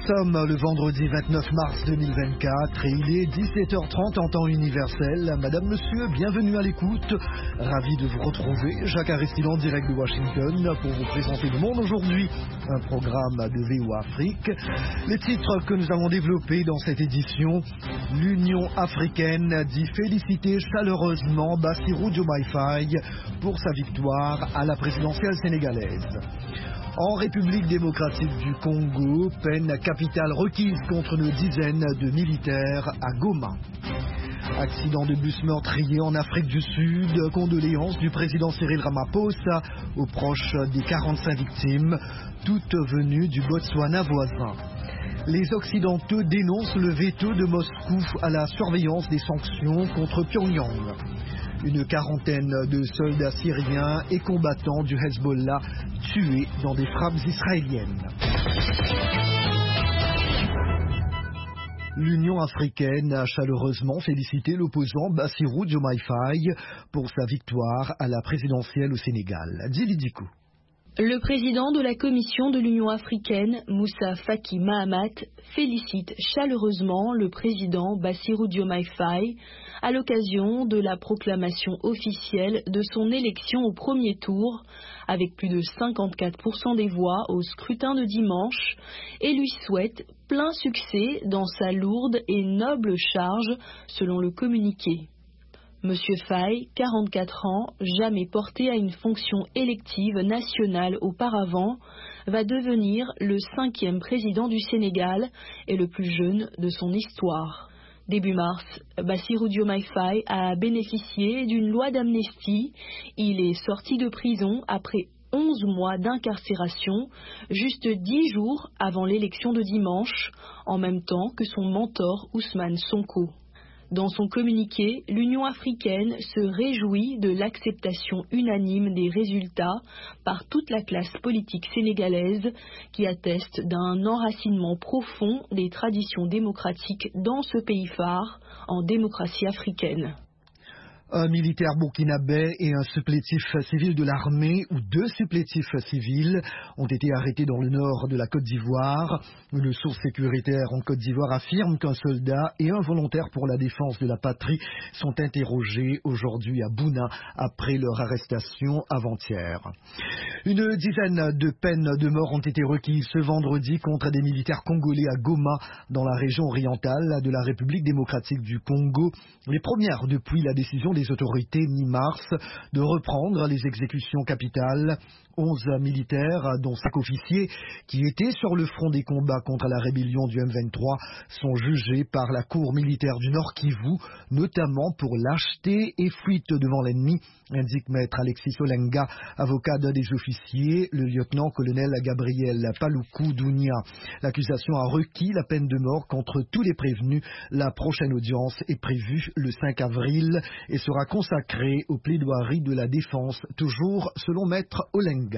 sommes le vendredi 29 mars 2024 et il est 17h30 en temps universel. Madame, monsieur, bienvenue à l'écoute. Ravi de vous retrouver. Jacques Aristide en direct de Washington pour vous présenter Le Monde aujourd'hui, un programme de VOA Afrique. Les titres que nous avons développés dans cette édition: l'Union africaine dit féliciter chaleureusement Bassirou Diomaye Faye pour sa victoire à la présidentielle sénégalaise. En République démocratique du Congo, peine capitale requise contre une dizaine de militaires à Goma. Accident de bus meurtrier en Afrique du Sud, condoléances du président Cyril Ramaphosa aux proches des 45 victimes, toutes venues du Botswana voisin. Les Occidentaux dénoncent le veto de Moscou à la surveillance des sanctions contre Pyongyang. Une quarantaine de soldats syriens et combattants du Hezbollah tués dans des frappes israéliennes. L'Union africaine a chaleureusement félicité l'opposant Bassirou Diomaye Faye pour sa victoire à la présidentielle au Sénégal. Djili Dikou. Le président de la Commission de l'Union africaine, Moussa Faki Mahamat, félicite chaleureusement le président Bassirou Diomaye Faye à l'occasion de la proclamation officielle de son élection au premier tour, avec plus de 54% des voix au scrutin de dimanche, et lui souhaite plein succès dans sa lourde et noble charge, selon le communiqué. Monsieur Faye, 44 ans, jamais porté à une fonction élective nationale auparavant, va devenir le 5e président du Sénégal et le plus jeune de son histoire. Début mars, Bassirou Diomaye Faye a bénéficié d'une loi d'amnistie. Il est sorti de prison après 11 mois d'incarcération, juste 10 jours avant l'élection de dimanche, en même temps que son mentor Ousmane Sonko. Dans son communiqué, l'Union africaine se réjouit de l'acceptation unanime des résultats par toute la classe politique sénégalaise qui atteste d'un enracinement profond des traditions démocratiques dans ce pays phare en démocratie africaine. Un militaire burkinabé et un supplétif civil de l'armée, ou deux supplétifs civils, ont été arrêtés dans le nord de la Côte d'Ivoire. Une source sécuritaire en Côte d'Ivoire affirme qu'un soldat et un volontaire pour la défense de la patrie sont interrogés aujourd'hui à Bouna après leur arrestation avant-hier. Une dizaine de peines de mort ont été requises ce vendredi contre des militaires congolais à Goma, dans la région orientale de la République démocratique du Congo. Les premières depuis la décision des autorités mi-mars de reprendre les exécutions capitales. 11 militaires, dont 5 officiers, qui étaient sur le front des combats contre la rébellion du M23, sont jugés par la Cour militaire du Nord Kivu, notamment pour lâcheté et fuite devant l'ennemi, indique maître Alexis Solenga, avocat d'un des officiers, le lieutenant-colonel Gabriel Paloukou Dounia. L'accusation a requis la peine de mort contre tous les prévenus. La prochaine audience est prévue le 5 avril et sera consacrée aux plaidoiries de la défense, toujours selon maître Olenga.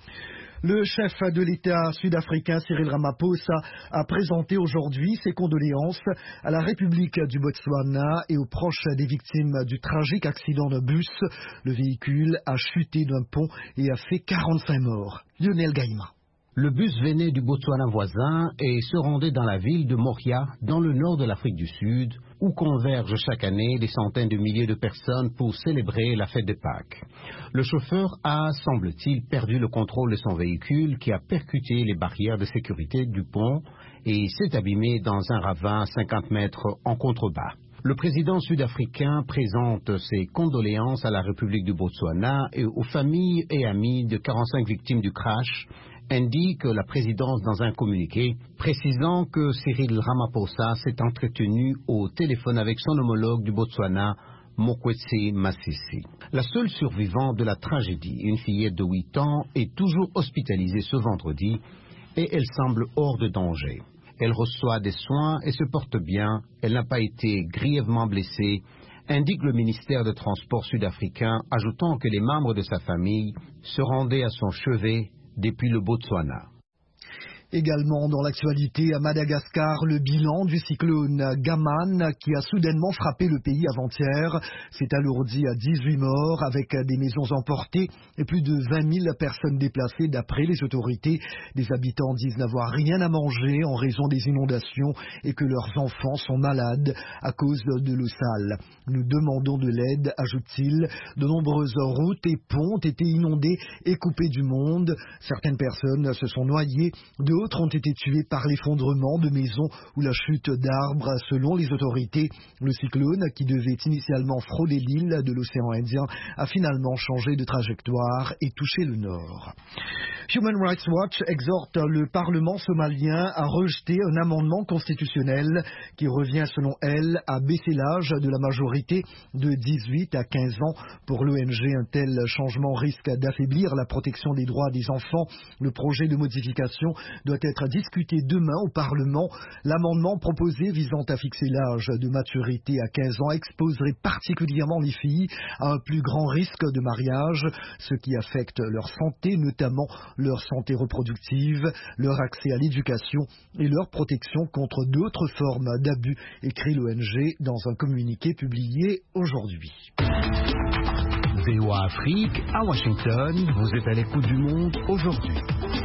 Le chef de l'État sud-africain Cyril Ramaphosa a présenté aujourd'hui ses condoléances à la République du Botswana et aux proches des victimes du tragique accident de bus. Le véhicule a chuté d'un pont et a fait 45 morts. Lionel Gaïma. Le bus venait du Botswana voisin et se rendait dans la ville de Moria, dans le nord de l'Afrique du Sud, où convergent chaque année des centaines de milliers de personnes pour célébrer la fête de Pâques. Le chauffeur a, semble-t-il, perdu le contrôle de son véhicule qui a percuté les barrières de sécurité du pont et s'est abîmé dans un ravin à 50 mètres en contrebas. Le président sud-africain présente ses condoléances à la République du Botswana et aux familles et amis de 45 victimes du crash, indique la présidence dans un communiqué, précisant que Cyril Ramaphosa s'est entretenu au téléphone avec son homologue du Botswana, Mokwetsi Masisi. La seule survivante de la tragédie, une fillette de 8 ans, est toujours hospitalisée ce vendredi et elle semble hors de danger. Elle reçoit des soins et se porte bien, elle n'a pas été grièvement blessée, indique le ministère des Transports sud-africain, ajoutant que les membres de sa famille se rendaient à son chevet depuis le Botswana. Également dans l'actualité, à Madagascar, le bilan du cyclone Gaman qui a soudainement frappé le pays avant-hier s'est alourdi à 18 morts avec des maisons emportées et plus de 20 000 personnes déplacées d'après les autorités. Des habitants disent n'avoir rien à manger en raison des inondations et que leurs enfants sont malades à cause de l'eau sale. Nous demandons de l'aide, ajoute-t-il. De nombreuses routes et ponts ont été inondés et coupés du monde. Certaines personnes se sont noyées. D'autres ont été tués par l'effondrement de maisons ou la chute d'arbres. Selon les autorités, le cyclone, qui devait initialement frôler l'île de l'océan Indien, a finalement changé de trajectoire et touché le nord. Human Rights Watch exhorte le Parlement somalien à rejeter un amendement constitutionnel qui revient, selon elle, à baisser l'âge de la majorité de 18 à 15 ans. Pour l'ONG, un tel changement risque d'affaiblir la protection des droits des enfants. Le projet de modification doit être discuté demain au Parlement. L'amendement proposé visant à fixer l'âge de maturité à 15 ans exposerait particulièrement les filles à un plus grand risque de mariage, ce qui affecte leur santé, notamment leur santé reproductive, leur accès à l'éducation et leur protection contre d'autres formes d'abus, écrit l'ONG dans un communiqué publié aujourd'hui. VOA Afrique, à Washington, vous êtes à l'écoute du monde aujourd'hui.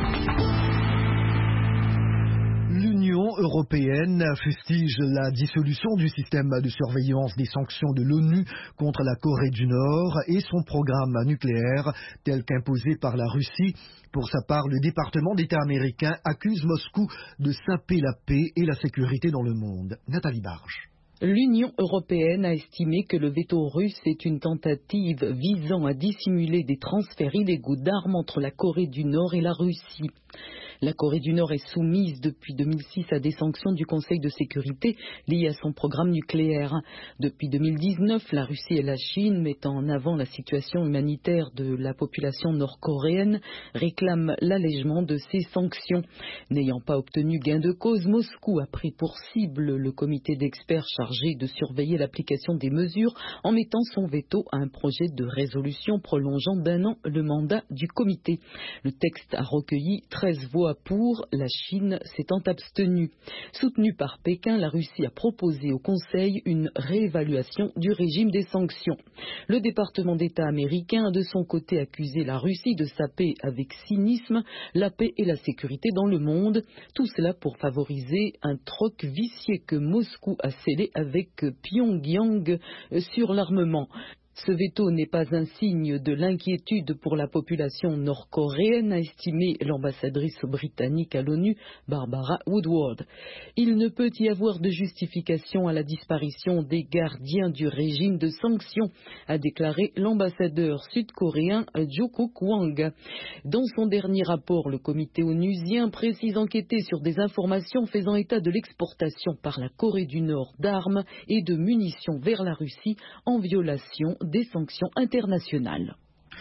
L'Union européenne fustige la dissolution du système de surveillance des sanctions de l'ONU contre la Corée du Nord et son programme nucléaire tel qu'imposé par la Russie. Pour sa part, le département d'État américain accuse Moscou de saper la paix et la sécurité dans le monde. Nathalie Barge. L'Union européenne a estimé que le veto russe est une tentative visant à dissimuler des transferts illégaux d'armes entre la Corée du Nord et la Russie. La Corée du Nord est soumise depuis 2006 à des sanctions du Conseil de sécurité liées à son programme nucléaire. Depuis 2019, la Russie et la Chine, mettant en avant la situation humanitaire de la population nord-coréenne, réclament l'allègement de ces sanctions. N'ayant pas obtenu gain de cause, Moscou a pris pour cible le comité d'experts chargé de surveiller l'application des mesures en mettant son veto à un projet de résolution prolongeant d'1 an le mandat du comité. Le texte a recueilli 13 voix pour, la Chine s'étant abstenue. Soutenue par Pékin, la Russie a proposé au Conseil une réévaluation du régime des sanctions. Le département d'État américain a de son côté accusé la Russie de saper avec cynisme la paix et la sécurité dans le monde, tout cela pour favoriser un troc vicieux que Moscou a scellé avec Pyongyang sur l'armement. Ce veto n'est pas un signe de l'inquiétude pour la population nord-coréenne, a estimé l'ambassadrice britannique à l'ONU, Barbara Woodward. Il ne peut y avoir de justification à la disparition des gardiens du régime de sanctions, a déclaré l'ambassadeur sud-coréen Jo-Kook Wang. Dans son dernier rapport, le comité onusien précise enquêter sur des informations faisant état de l'exportation par la Corée du Nord d'armes et de munitions vers la Russie en violation des sanctions internationales.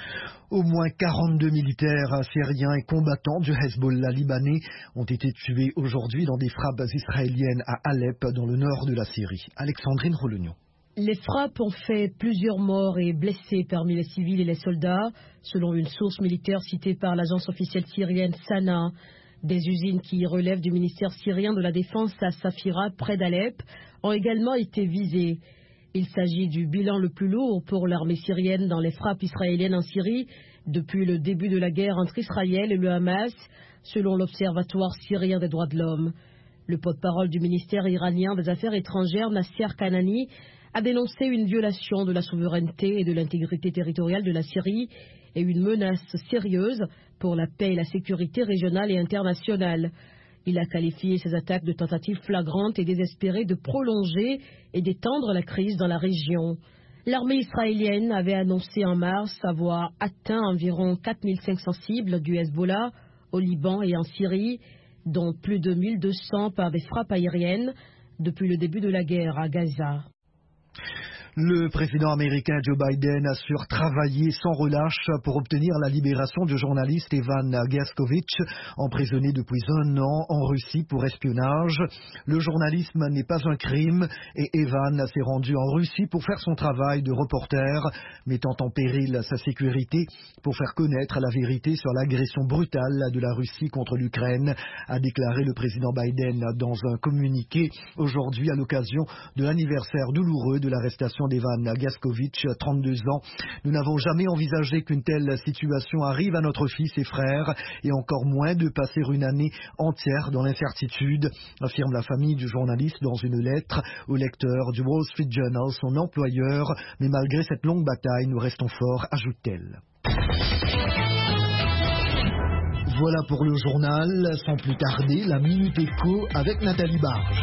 Au moins 42 militaires syriens et combattants du Hezbollah libanais ont été tués aujourd'hui dans des frappes israéliennes à Alep, dans le nord de la Syrie. Alexandrine Rolognon. Les frappes ont fait plusieurs morts et blessés parmi les civils et les soldats, selon une source militaire citée par l'agence officielle syrienne Sana. Des usines qui relèvent du ministère syrien de la Défense à Safira, près d'Alep, ont également été visées. Il s'agit du bilan le plus lourd pour l'armée syrienne dans les frappes israéliennes en Syrie depuis le début de la guerre entre Israël et le Hamas, selon l'Observatoire syrien des droits de l'homme. Le porte-parole du ministère iranien des Affaires étrangères, Nasser Kanani, a dénoncé une violation de la souveraineté et de l'intégrité territoriale de la Syrie et une menace sérieuse pour la paix et la sécurité régionale et internationale. Il a qualifié ces attaques de tentatives flagrantes et désespérées de prolonger et d'étendre la crise dans la région. L'armée israélienne avait annoncé en mars avoir atteint environ 4500 cibles du Hezbollah au Liban et en Syrie, dont plus de 1200 par des frappes aériennes depuis le début de la guerre à Gaza. Le président américain Joe Biden assure travailler sans relâche pour obtenir la libération du journaliste Evan Gershkovich, emprisonné depuis 1 an en Russie pour espionnage. Le journalisme n'est pas un crime et Evan s'est rendu en Russie pour faire son travail de reporter, mettant en péril sa sécurité pour faire connaître la vérité sur l'agression brutale de la Russie contre l'Ukraine, a déclaré le président Biden dans un communiqué aujourd'hui à l'occasion de l'anniversaire douloureux de l'arrestation d'Evan Gershkovich, 32 ans. Nous n'avons jamais envisagé qu'une telle situation arrive à notre fils et frère, et encore moins de passer une année entière dans l'incertitude, affirme la famille du journaliste dans une lettre au lecteur du Wall Street Journal, son employeur. Mais malgré cette longue bataille, nous restons forts, ajoute-t-elle. Voilà pour le journal. Sans plus tarder, la Minute Éco avec Nathalie Barge.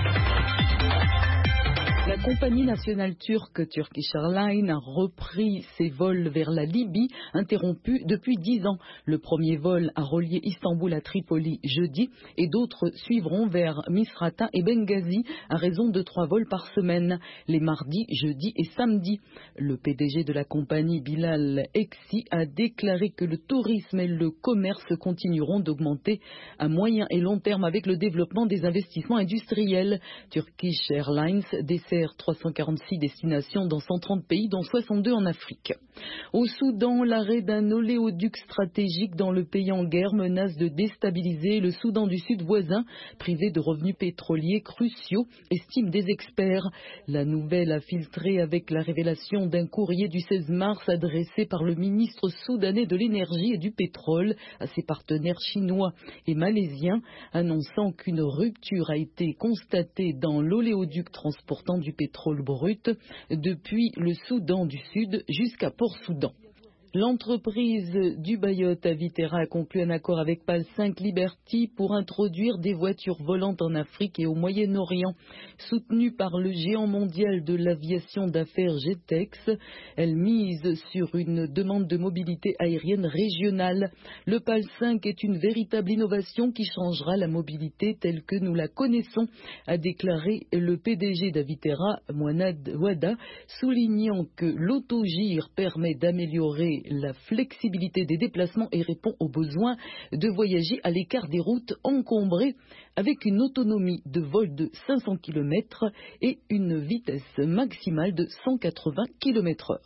La compagnie nationale turque Turkish Airlines a repris ses vols vers la Libye, interrompus depuis 10 ans. Le premier vol a relié Istanbul à Tripoli jeudi et d'autres suivront vers Misrata et Benghazi à raison de 3 vols par semaine, les mardis, jeudis et samedis. Le PDG de la compagnie, Bilal Eksi, a déclaré que le tourisme et le commerce continueront d'augmenter à moyen et long terme avec le développement des investissements industriels. Turkish Airlines dessert 346 destinations dans 130 pays, dont 62 en Afrique. Au Soudan, l'arrêt d'un oléoduc stratégique dans le pays en guerre menace de déstabiliser le Soudan du Sud voisin, privé de revenus pétroliers cruciaux, estiment des experts. La nouvelle a filtré avec la révélation d'un courrier du 16 mars adressé par le ministre soudanais de l'énergie et du pétrole à ses partenaires chinois et malaisiens, annonçant qu'une rupture a été constatée dans l'oléoduc transportant du pétrole brut depuis le Soudan du Sud jusqu'à Port-Soudan. L'entreprise du Bayot Avitera a conclu un accord avec PAL 5 Liberty pour introduire des voitures volantes en Afrique et au Moyen-Orient. Soutenue par le géant mondial de l'aviation d'affaires Jetex, elle mise sur une demande de mobilité aérienne régionale. Le PAL 5 est une véritable innovation qui changera la mobilité telle que nous la connaissons, a déclaré le PDG d'Avitera, Mouanad Wada, soulignant que l'autogire permet d'améliorer la flexibilité des déplacements et répond aux besoins de voyager à l'écart des routes encombrées avec une autonomie de vol de 500 km et une vitesse maximale de 180 km/h.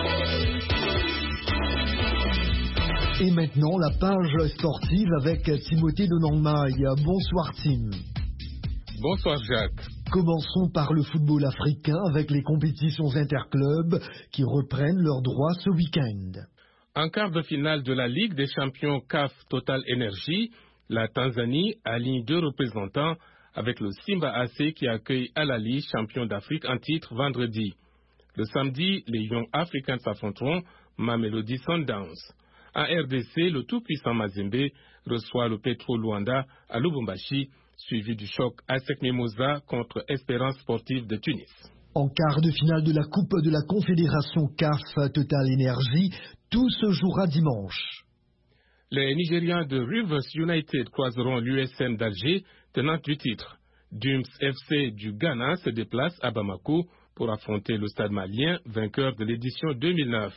Et maintenant, la page sportive avec Timothée Donangmaille. Bonsoir Tim. Bonsoir Jacques. Commençons par le football africain avec les compétitions interclubs qui reprennent leurs droits ce week-end. En quart de finale de la Ligue des champions CAF Total Energy, la Tanzanie aligne 2 représentants avec le Simba AC qui accueille Al Ahly, champion d'Afrique en titre vendredi. Le samedi, les Young Africans s'affronteront Mamelodi Sundowns. En RDC, le tout-puissant Mazembe reçoit le Petro Luanda à Lubumbashi, suivi du choc ASEC Mimosa contre Espérance Sportive de Tunis. En quart de finale de la Coupe de la Confédération CAF Total Energy, tout se jouera dimanche. Les Nigérians de Rivers United croiseront l'USM d'Alger, tenante du titre. Dums FC du Ghana se déplace à Bamako pour affronter le Stade malien, vainqueur de l'édition 2009.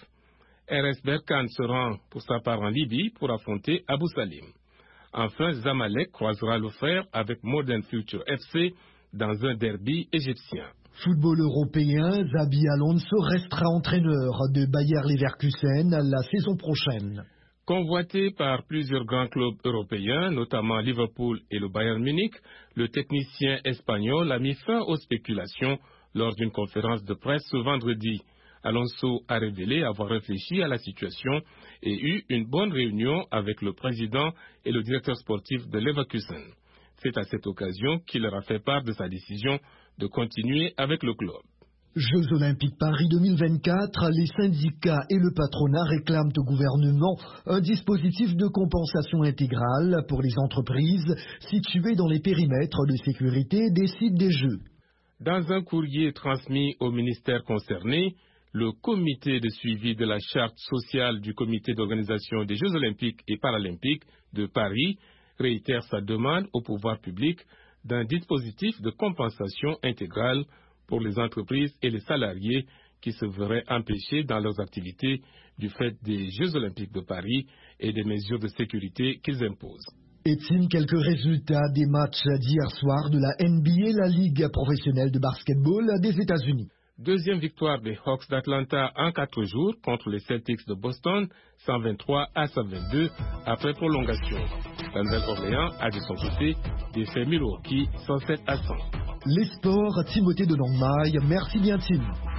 RS Berkane se rend pour sa part en Libye pour affronter Abu Salim. Enfin, Zamalek croisera le fer avec Modern Future FC dans un derby égyptien. Football européen, Xabi Alonso restera entraîneur de Bayer Leverkusen la saison prochaine. Convoité par plusieurs grands clubs européens, notamment Liverpool et le Bayern Munich, le technicien espagnol a mis fin aux spéculations lors d'une conférence de presse ce vendredi. Alonso a révélé avoir réfléchi à la situation et eu une bonne réunion avec le président et le directeur sportif de Leverkusen. C'est à cette occasion qu'il leur a fait part de sa décision de continuer avec le club. Jeux Olympiques Paris 2024, les syndicats et le patronat réclament au gouvernement un dispositif de compensation intégrale pour les entreprises situées dans les périmètres de sécurité des sites des Jeux. Dans un courrier transmis au ministère concerné, le comité de suivi de la charte sociale du comité d'organisation des Jeux Olympiques et Paralympiques de Paris réitère sa demande au pouvoir public d'un dispositif de compensation intégrale pour les entreprises et les salariés qui se verraient empêchés dans leurs activités du fait des Jeux Olympiques de Paris et des mesures de sécurité qu'ils imposent. Et Tim, quelques résultats des matchs d'hier soir de la NBA, la Ligue professionnelle de basketball des États-Unis. Deuxième victoire des Hawks d'Atlanta en 4 jours contre les Celtics de Boston, 123-122 après prolongation. La Nouvelle-Orléans a de son côté défait Milwaukee 107-100. Les sports, Timothée de Longmaille, merci bien Tim.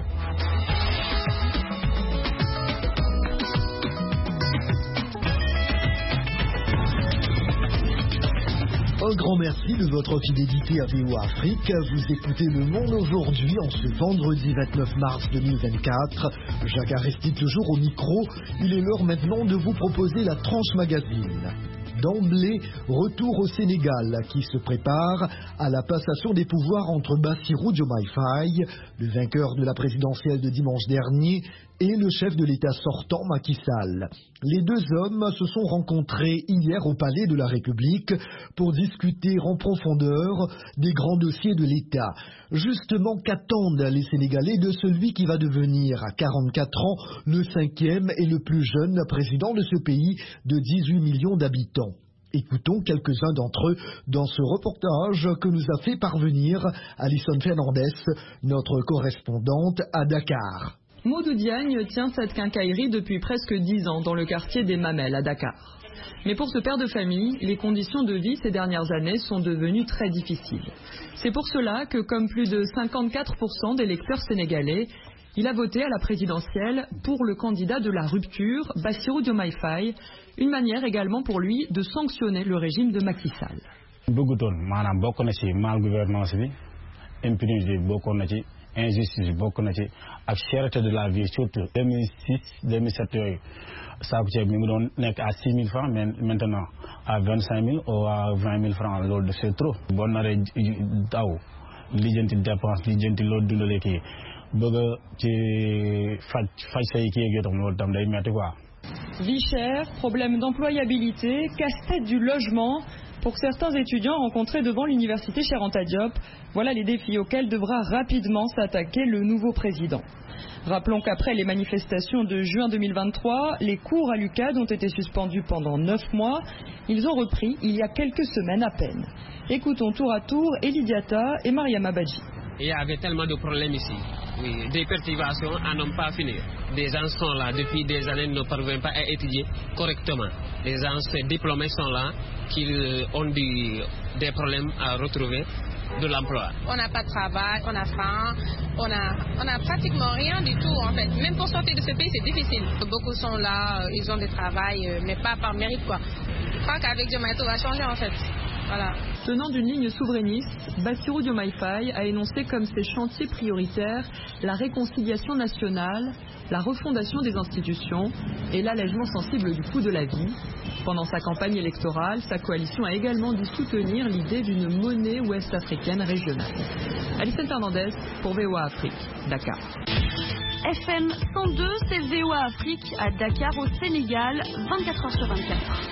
Un grand merci de votre fidélité à VOA Afrique. Vous écoutez Le Monde aujourd'hui en ce vendredi 29 mars 2024. Jacques Aristide toujours au micro. Il est l'heure maintenant de vous proposer la tranche magazine. D'emblée, retour au Sénégal qui se prépare à la passation des pouvoirs entre Bassirou Diomaye Faye, le vainqueur de la présidentielle de dimanche dernier, et le chef de l'État sortant Macky Sall. Les deux hommes se sont rencontrés hier au Palais de la République pour discuter en profondeur des grands dossiers de l'État. Justement, qu'attendent les Sénégalais de celui qui va devenir à 44 ans le 5e et le plus jeune président de ce pays de 18 millions d'habitants? Écoutons quelques-uns d'entre eux dans ce reportage que nous a fait parvenir Alison Fernandez, notre correspondante à Dakar. Modou Diagne tient cette quincaillerie depuis presque 10 ans dans le quartier des Mamelles à Dakar. Mais pour ce père de famille, les conditions de vie ces dernières années sont devenues très difficiles. C'est pour cela que, comme plus de 54% des électeurs sénégalais, il a voté à la présidentielle pour le candidat de la rupture, Bassirou Diomaye Faye, une manière également pour lui de sanctionner le régime de Macky Sall. Injustice bokk na ci ak cherté de la vie surtout 2006 2007 yooyu saaku ceeb mi ngi doon nekk à 6 000 francs mais maintenant à 25 000 ou à 20 000 francs loolu c'est trop boo naree daw lijjanti dépense lijjanti loolu dundalee kii bëgg ci faj say kii ak yoo tam loolu tam day metti quoi. Vie chère, problème d'employabilité, casse-tête du logement. Pour certains étudiants rencontrés devant l'université Cheikh Anta Diop, voilà les défis auxquels devra rapidement s'attaquer le nouveau président. Rappelons qu'après les manifestations de juin 2023, les cours à l'UCAD ont été suspendus pendant 9 mois. Ils ont repris il y a quelques semaines à peine. Écoutons tour à tour Eli Diatta et Mariama Badji. Il y avait tellement de problèmes ici. Oui, des perturbations à n'en pas finir. Des gens sont là depuis des années, ne parviennent pas à étudier correctement. Les gens diplômés sont là, qui ont des problèmes à retrouver de l'emploi. On n'a pas de travail, on a faim, on a pratiquement rien du tout en fait. Même pour sortir de ce pays, c'est difficile. Beaucoup sont là, ils ont du travail, mais pas par mérite quoi. Je crois qu'avec Diomaye, tout va changer en fait. Voilà. Tenant d'une ligne souverainiste, Bassirou Diomaye Faye a énoncé comme ses chantiers prioritaires la réconciliation nationale, la refondation des institutions et l'allègement sensible du coût de la vie. Pendant sa campagne électorale, sa coalition a également dû soutenir l'idée d'une monnaie ouest-africaine régionale. Alison Fernandez pour VOA Afrique, Dakar. FM 102, c'est VOA Afrique à Dakar au Sénégal, 24h/24.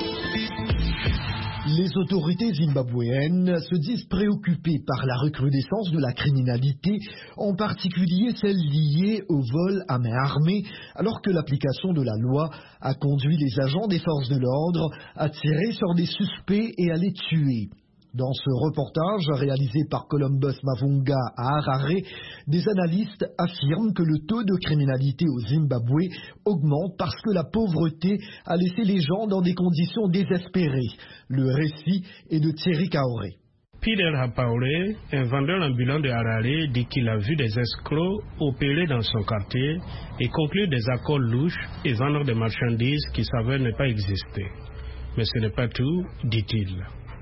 Les autorités zimbabwéennes se disent préoccupées par la recrudescence de la criminalité, en particulier celle liée au vol à main armée, alors que l'application de la loi a conduit les agents des forces de l'ordre à tirer sur des suspects et à les tuer. Dans ce reportage réalisé par Columbus Mavunga à Harare, des analystes affirment que le taux de criminalité au Zimbabwe augmente parce que la pauvreté a laissé les gens dans des conditions désespérées. Le récit est de Thierry Kaoré. Peter Hapaore, un vendeur ambulant de Harare, dit qu'il a vu des escrocs opérer dans son quartier et conclure des accords louches et vendre des marchandises qui s'avèrent ne pas exister. Mais ce n'est pas tout, dit-il.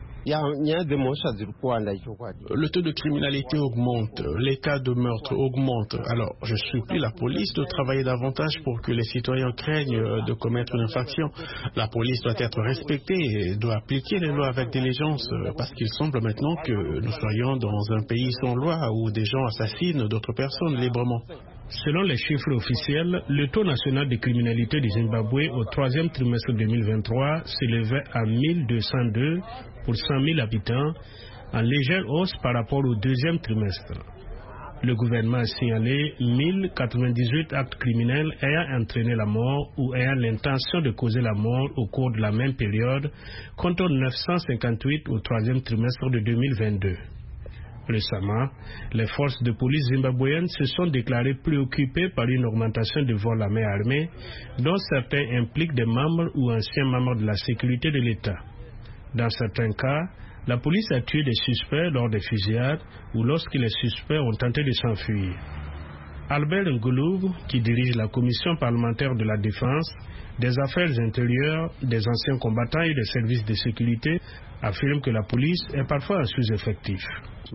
Le taux de criminalité augmente, les cas de meurtre augmentent. Alors, je supplie la police de travailler davantage pour que les citoyens craignent de commettre une infraction. La police doit être respectée et doit appliquer les lois avec diligence, parce qu'il semble maintenant que nous soyons dans un pays sans loi où des gens assassinent d'autres personnes librement. Selon les chiffres officiels, le taux national de criminalité du Zimbabwe au troisième trimestre 2023 s'élevait à 1202 pour 100 000 habitants, en légère hausse par rapport au deuxième trimestre. Le gouvernement a signalé 1098 actes criminels ayant entraîné la mort ou ayant l'intention de causer la mort au cours de la même période, contre 958 au troisième trimestre de 2022. Récemment, les forces de police zimbabwéennes se sont déclarées préoccupées par une augmentation de vols à main armée, dont certains impliquent des membres ou anciens membres de la sécurité de l'État. Dans certains cas, la police a tué des suspects lors des fusillades ou lorsque les suspects ont tenté de s'enfuir. Albert Ngouloub, qui dirige la commission parlementaire de la défense, des affaires intérieures, des anciens combattants et des services de sécurité, affirme que la police est parfois un sous-effectif.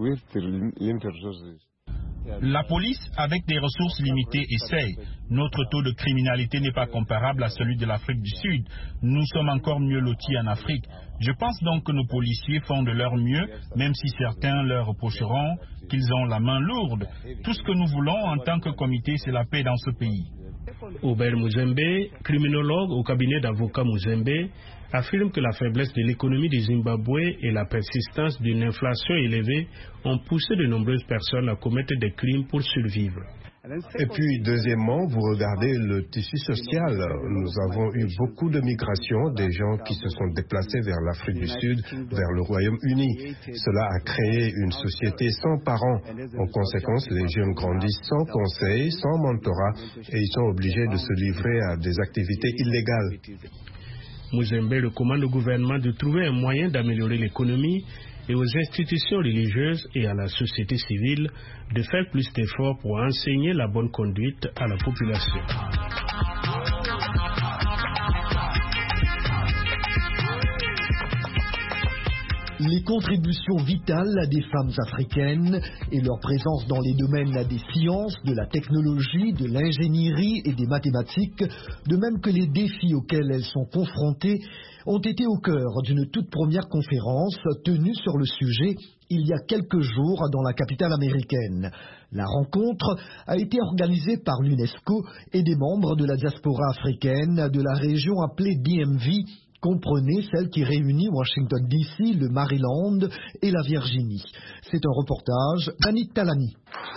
La police, avec des ressources limitées, essaye. Notre taux de criminalité n'est pas comparable à celui de l'Afrique du Sud. Nous sommes encore mieux lotis en Afrique. Je pense donc que nos policiers font de leur mieux, même si certains leur reprocheront qu'ils ont la main lourde. Tout ce que nous voulons en tant que comité, c'est la paix dans ce pays. Aubert Muzembe, criminologue au cabinet d'avocats Muzembe, affirme que la faiblesse de l'économie du Zimbabwe et la persistance d'une inflation élevée ont poussé de nombreuses personnes à commettre des crimes pour survivre. Et puis, deuxièmement, vous regardez le tissu social. Nous avons eu beaucoup de migrations, des gens qui se sont déplacés vers l'Afrique du Sud, vers le Royaume-Uni. Cela a créé une société sans parents. En conséquence, les jeunes grandissent sans conseil, sans mentorat, et ils sont obligés de se livrer à des activités illégales. Muzembe recommande au gouvernement de trouver un moyen d'améliorer l'économie et aux institutions religieuses et à la société civile de faire plus d'efforts pour enseigner la bonne conduite à la population. Les contributions vitales des femmes africaines et leur présence dans les domaines des sciences, de la technologie, de l'ingénierie et des mathématiques, de même que les défis auxquels elles sont confrontées, ont été au cœur d'une toute première conférence tenue sur le sujet il y a quelques jours dans la capitale américaine. La rencontre a été organisée par l'UNESCO et des membres de la diaspora africaine de la région appelée DMV, comprenez celle qui réunit Washington DC, le Maryland et la Virginie. C'est un reportage Annie Talani.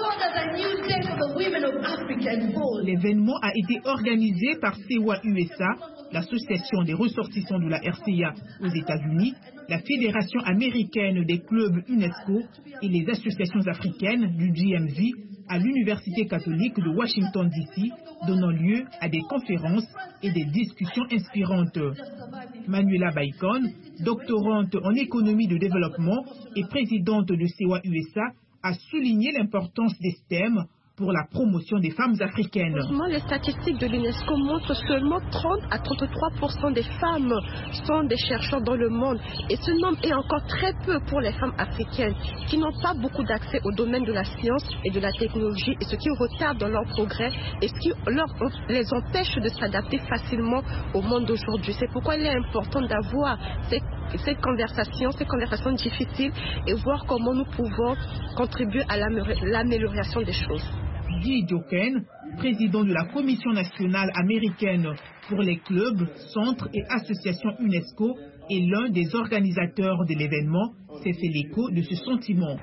L'événement a été organisé par CEWA USA, l'association des ressortissants de la RCA aux États-Unis, la Fédération américaine des clubs UNESCO et les associations africaines du DMV à l'Université catholique de Washington DC, donnant lieu à des conférences et des discussions inspirantes. Manuela Baikon, doctorante en économie de développement et présidente de CEWA USA, a souligné l'importance des STEM pour la promotion des femmes africaines. Les statistiques de l'UNESCO montrent seulement 30 à 33% des femmes sont des chercheurs dans le monde. Et ce nombre est encore très peu pour les femmes africaines qui n'ont pas beaucoup d'accès au domaine de la science et de la technologie, et ce qui retarde dans leur progrès et ce qui les empêche de s'adapter facilement au monde d'aujourd'hui. C'est pourquoi il est important d'avoir ces conversations difficiles et voir comment nous pouvons contribuer à l'amélioration des choses. Guy Joken, président de la Commission nationale américaine pour les clubs, centres et associations UNESCO, est l'un des organisateurs de l'événement, s'est fait l'écho de ce sentiment.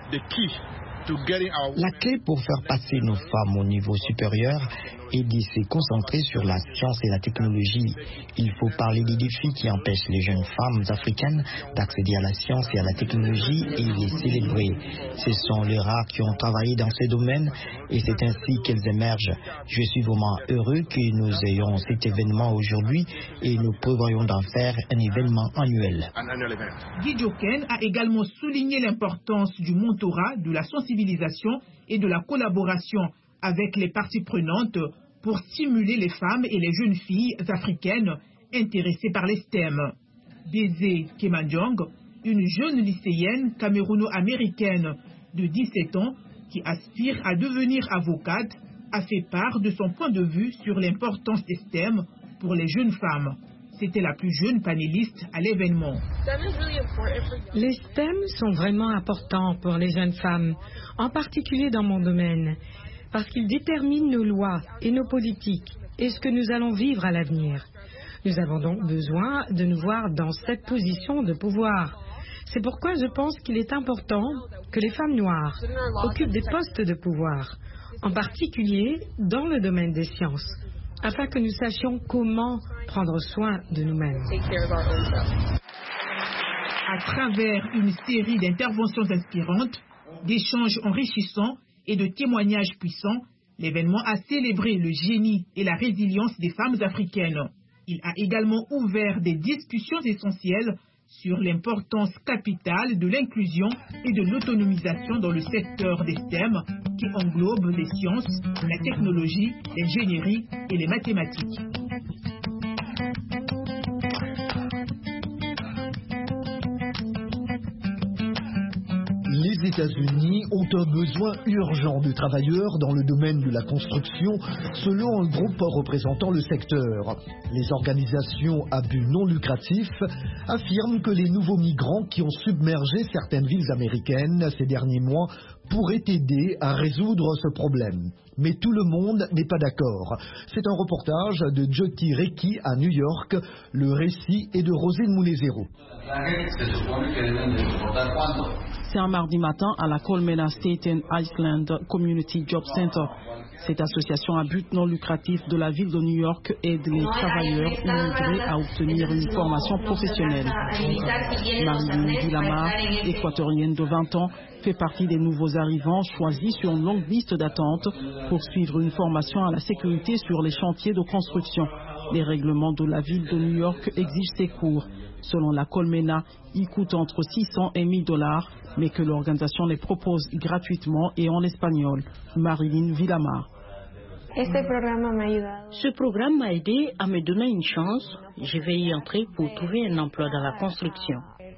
La clé pour faire passer nos femmes au niveau supérieur est de se concentrer sur la science et la technologie. Il faut parler des défis qui empêchent les jeunes femmes africaines d'accéder à la science et à la technologie et les célébrer. Ce sont les rares qui ont travaillé dans ces domaines et c'est ainsi qu'elles émergent. Je suis vraiment heureux que nous ayons cet événement aujourd'hui et nous prévoyons d'en faire un événement annuel. Guy Joken a également souligné l'importance du mentorat, de la sensibilisation et de la collaboration avec les parties prenantes pour stimuler les femmes et les jeunes filles africaines intéressées par les STEM. Bézé Kemanjong, une jeune lycéenne camerouno-américaine de 17 ans qui aspire à devenir avocate, a fait part de son point de vue sur l'importance des STEM pour les jeunes femmes. C'était la plus jeune panéliste à l'événement. Les STEM sont vraiment importants pour les jeunes femmes, en particulier dans mon domaine, parce qu'ils déterminent nos lois et nos politiques et ce que nous allons vivre à l'avenir. Nous avons donc besoin de nous voir dans cette position de pouvoir. C'est pourquoi je pense qu'il est important que les femmes noires occupent des postes de pouvoir, en particulier dans le domaine des sciences, afin que nous sachions comment prendre soin de nous-mêmes. À travers une série d'interventions inspirantes, d'échanges enrichissants et de témoignages puissants, l'événement a célébré le génie et la résilience des femmes africaines. Il a également ouvert des discussions essentielles sur l'importance capitale de l'inclusion et de l'autonomisation dans le secteur des STEM qui englobe les sciences, la technologie, l'ingénierie et les mathématiques. Les États-Unis ont un besoin urgent de travailleurs dans le domaine de la construction, selon un groupe représentant le secteur. Les organisations à but non lucratif affirment que les nouveaux migrants qui ont submergé certaines villes américaines ces derniers mois pourraient aider à résoudre ce problème. Mais tout le monde n'est pas d'accord. C'est un reportage de Jyoti Rekhi à New York. Le récit est de Rosine Moulezero. C'est un mardi matin à la Colmena Staten Island Community Job Center. Cette association à but non lucratif de la ville de New York aide les travailleurs immigrés à obtenir une formation professionnelle. Marie-Louise Villamar, équatorienne de 20 ans, fait partie des nouveaux arrivants choisis sur une longue liste d'attente pour suivre une formation à la sécurité sur les chantiers de construction. Les règlements de la ville de New York exigent ces cours. Selon la Colmena, ils coûtent entre 600 et 1000 $, mais que l'organisation les propose gratuitement et en espagnol. Marilyn Villamar. Ce programme m'a aidé à me donner une chance. Je vais y entrer pour trouver un emploi dans la construction.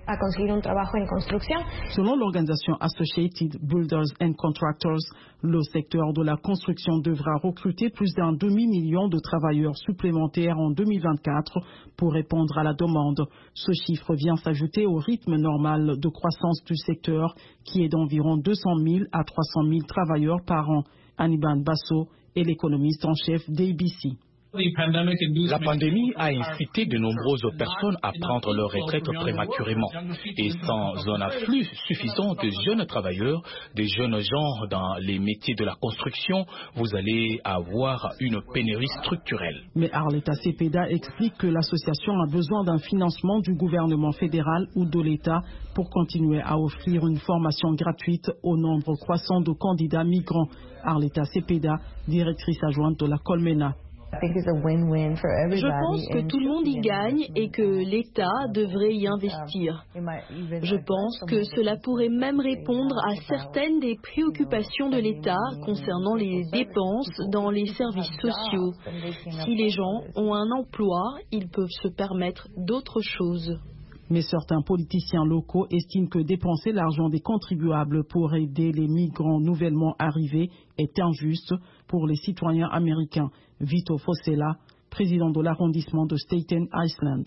Selon l'organisation Associated Builders and Contractors, le secteur de la construction devra recruter plus d'un demi-million de travailleurs supplémentaires en 2024 pour répondre à la demande. Ce chiffre vient s'ajouter au rythme normal de croissance du secteur qui est d'environ 200 000 à 300 000 travailleurs par an. Hannibal Basso est l'économiste en chef d'ABC. La pandémie a incité de nombreuses personnes à prendre leur retraite prématurément. Et sans un afflux suffisant de jeunes travailleurs, des jeunes gens dans les métiers de la construction, vous allez avoir une pénurie structurelle. Mais Arleta Cepeda explique que l'association a besoin d'un financement du gouvernement fédéral ou de l'État pour continuer à offrir une formation gratuite au nombre croissant de candidats migrants. Arleta Cepeda, directrice adjointe de la Colmena. Je pense que tout le monde y gagne et que l'État devrait y investir. Je pense que cela pourrait même répondre à certaines des préoccupations de l'État concernant les dépenses dans les services sociaux. Si les gens ont un emploi, ils peuvent se permettre d'autres choses. Mais certains politiciens locaux estiment que dépenser l'argent des contribuables pour aider les migrants nouvellement arrivés est injuste pour les citoyens américains. Vito Fossella, président de l'arrondissement de Staten Island.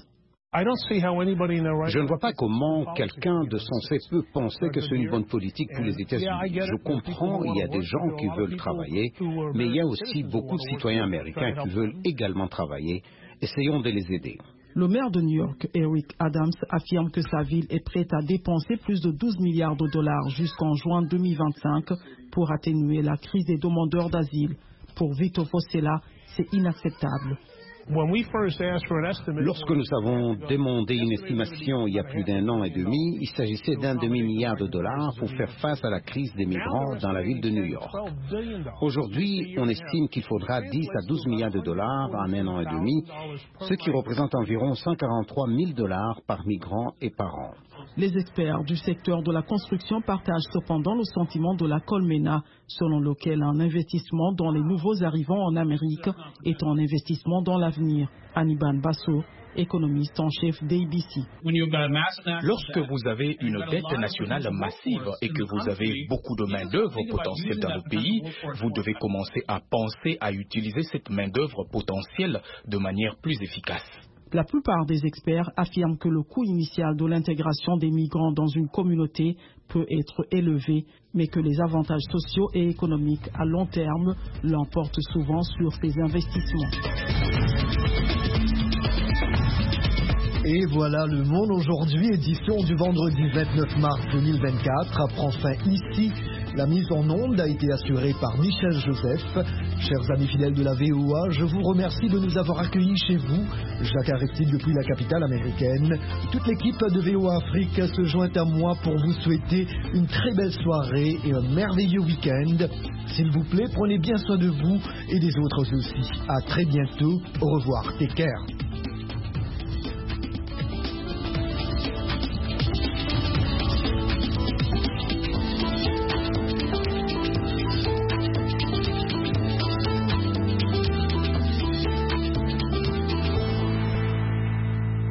Je ne vois pas comment quelqu'un de sensé peut penser que c'est une bonne politique pour les États-Unis. Je comprends, il y a des gens qui veulent travailler, mais il y a aussi beaucoup de citoyens américains qui veulent également travailler. Essayons de les aider. Le maire de New York, Eric Adams, affirme que sa ville est prête à dépenser plus de 12 milliards de dollars jusqu'en juin 2025 pour atténuer la crise des demandeurs d'asile. Pour Vito Fossella, c'est inacceptable. Lorsque nous avons demandé une estimation il y a plus d'un an et demi, il s'agissait d'un demi-milliard de dollars pour faire face à la crise des migrants dans la ville de New York. Aujourd'hui, on estime qu'il faudra 10 à 12 milliards de dollars en un an et demi, ce qui représente environ 143 000 dollars par migrant et par an. Les experts du secteur de la construction partagent cependant le sentiment de la Colmena, selon lequel un investissement dans les nouveaux arrivants en Amérique est un investissement dans l'avenir. Hannibal Basso, économiste en chef d'ABC. Lorsque vous avez une dette nationale massive et que vous avez beaucoup de main-d'œuvre potentielle dans le pays, vous devez commencer à penser à utiliser cette main-d'œuvre potentielle de manière plus efficace. La plupart des experts affirment que le coût initial de l'intégration des migrants dans une communauté peut être élevé, mais que les avantages sociaux et économiques à long terme l'emportent souvent sur ces investissements. Et voilà, Le Monde aujourd'hui, édition du vendredi 29 mars 2024, prend fin ici. La mise en onde a été assurée par Michel Joseph. Chers amis fidèles de la VOA, je vous remercie de nous avoir accueillis chez vous. Jacques Aristide depuis la capitale américaine. Toute l'équipe de VOA Afrique se joint à moi pour vous souhaiter une très belle soirée et un merveilleux week-end. S'il vous plaît, prenez bien soin de vous et des autres aussi. À très bientôt. Au revoir. Take care.